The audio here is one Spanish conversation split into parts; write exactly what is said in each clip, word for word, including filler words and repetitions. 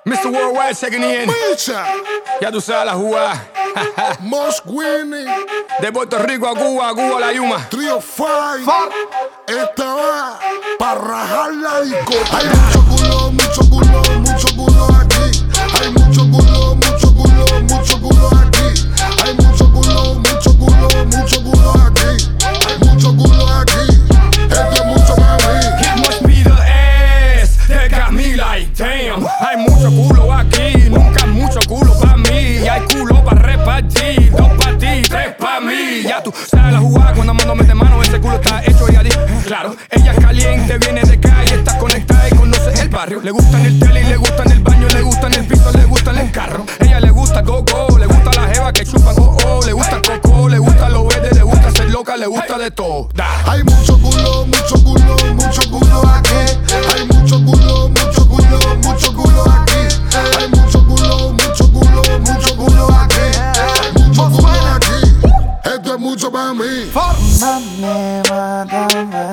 mister Worldwide checking in. Micha. Ya tú sabes la jugada. Mosh Winnie. De Puerto Rico a Cuba, a Cuba a la Yuma. Trio Five. Esta va para rajar la disco. Hay mucho culo, mucho culo, mucho culo aquí. Hay mucho culo, mucho culo, mucho culo aquí. Hay mucho culo, mucho culo, mucho culo aquí. Hay mucho culo aquí. Esto es mucho para mí. It must be the ass that got me like damn. Hay mucho culo aquí, nunca mucho culo pa' mí. Y hay culo pa' repartir, dos pa' ti, tres pa' mí. Ya tú sabes la jugada cuando mando mete mano, ese culo está hecho y dice, claro, ella es caliente, viene de calle, está conectada y conoce el barrio. Le gusta en el tele y le gusta en el baño, le gusta en el piso, le gusta en el carro. Ella le gusta go-go, le gusta la jeva que chupa go-oh, le gusta el coco, le gusta lo verde, le gusta ser loca, le gusta de todo. Hay mucho culo, mucho culo, mucho culo aquí. Hay mucho culo, mucho culo, mucho culo aquí. Hay mucho culo, mucho culo, mucho culo aquí. Hay mucho culo aquí. Esto es mucho para mí. Mami, mátame,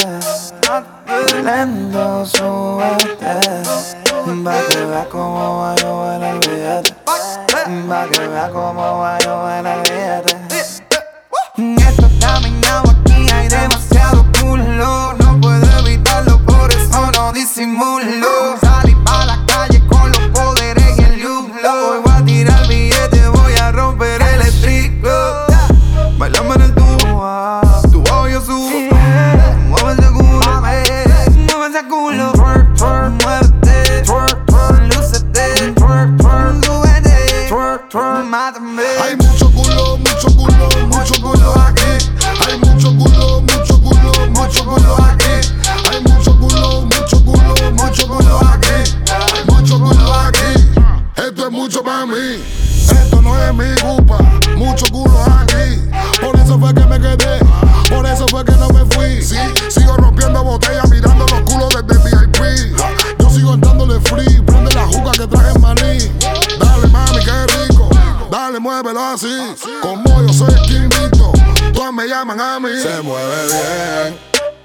lento súbete, pa' que veas cómo va yo en el billete, pa' que veas cómo va yo en el billete. Esto está minado, aquí hay demasiado culo, no puedo evitarlo, por eso no disimulo. Salí pa' la calle con los poderes y el yuglo. Hoy voy a tirar billete, voy a romper el strip club. Bailame en el tubo, tu bajo yo subo. Mueve ese culo, mueve ese culo. Twerk, twerk, muévete. Twerk, twerk, lúcete. Twerk, twerk, súbete. Twerk, twerk, mátame. Hay mucho culo, mucho culo, mucho culo aquí. Hay mucho culo, mucho culo, mucho culo aquí. Hay mucho culo, mucho culo, mucho culo aquí. Hay mucho culo aquí. Esto es mucho para mí. Esto no es mi culpa. Mucho culo aquí. Por eso fue que me quedé. Por eso fue que no me fui. Sí, sigo rompiendo botellas, mirando los culos desde V I P. Yo sigo dándole free. Prende la juca que traje en maní. Dale mami, qué rico. Dale, muévelo así. Como yo soy esquinito, todas me llaman a mí. Se mueve bien.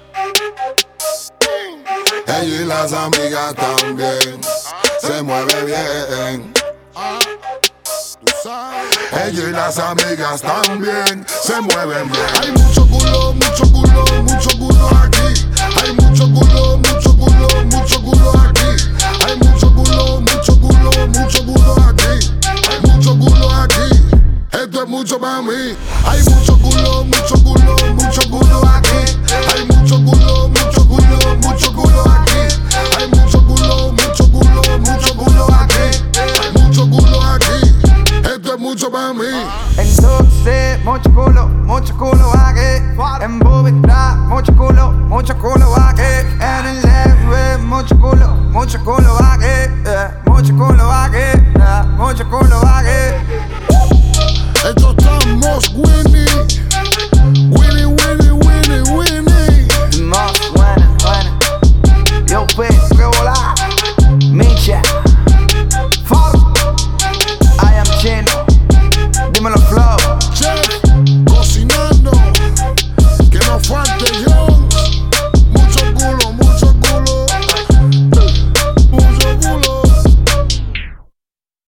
Ella y las amigas también. Se mueve bien. Ella y las amigas también se mueven bien. Hay mucho culo, mucho culo, mucho culo aquí. Hay mucho culo, mucho culo, mucho culo aquí. Hay mucho culo, mucho culo, mucho culo aquí. Hay mucho culo aquí. Esto es mucho para mí. Hay mucho culo, mucho culo, mucho culo aquí. Hay mucho culo, mucho culo, mucho culo aquí. Hay mucho culo, mucho culo, mucho culo aquí. Hay mucho culo aquí. Esto es mucho para mí. Entonces, mucho culo, mucho culo aquí. En Bobby Trap, mucho culo, mucho culo aquí. En el F, mucho culo, mucho culo